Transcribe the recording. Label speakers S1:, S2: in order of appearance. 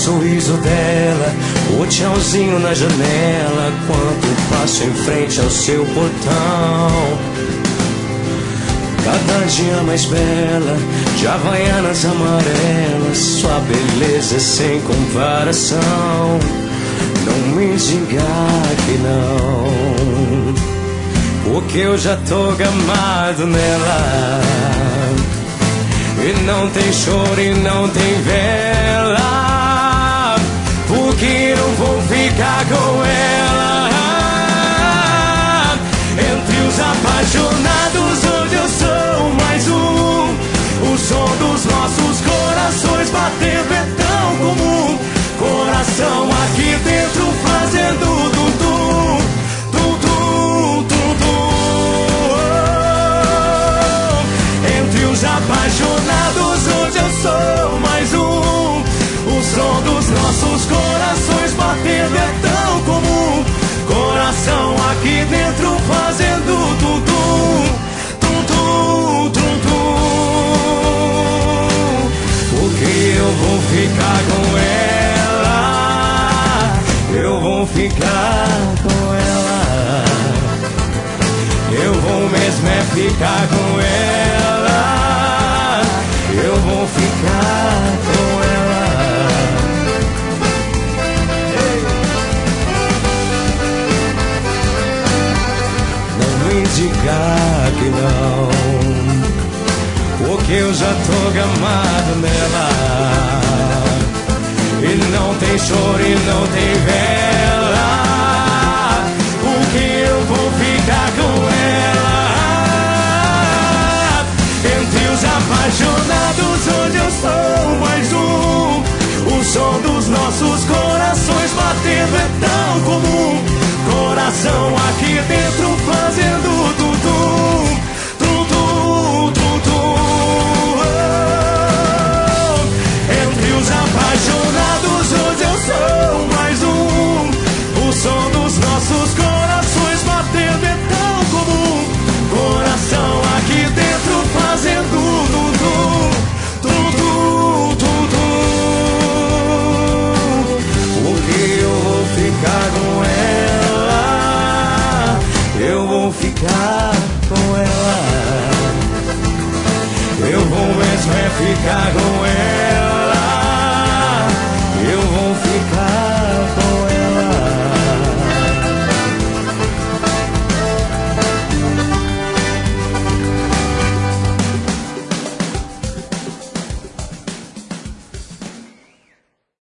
S1: sorriso dela, o tchauzinho na janela, quando passo em frente ao seu portão. Cada dia mais bela, de havaianas amarelas, sua beleza é sem comparação. Não me diga que não, porque eu já tô gamado nela. E não tem choro e não tem vela, porque eu vou ficar com ela. Entre os apaixonados hoje eu sou mais um. O som dos nossos corações batendo é tão comum. Coração aqui dentro fazendo tum-tum, tum-tum, tum-tum. Entre os apaixonados hoje eu sou mais um. O som dos nossos corações batendo é tão comum. Coração aqui dentro fazendo tum-tum, tum-tum, tum-tum. Porque eu vou ficar com ela, eu vou ficar com ela, eu vou mesmo é ficar com ela, eu vou ficar com ela. Não me diga que não, porque eu já tô gamado nela. E não tem choro e não tem vela, porque eu vou ficar com ela. Entre os apaixonados hoje eu sou mais um. O som dos nossos corações batendo é tão comum. Coração aqui dentro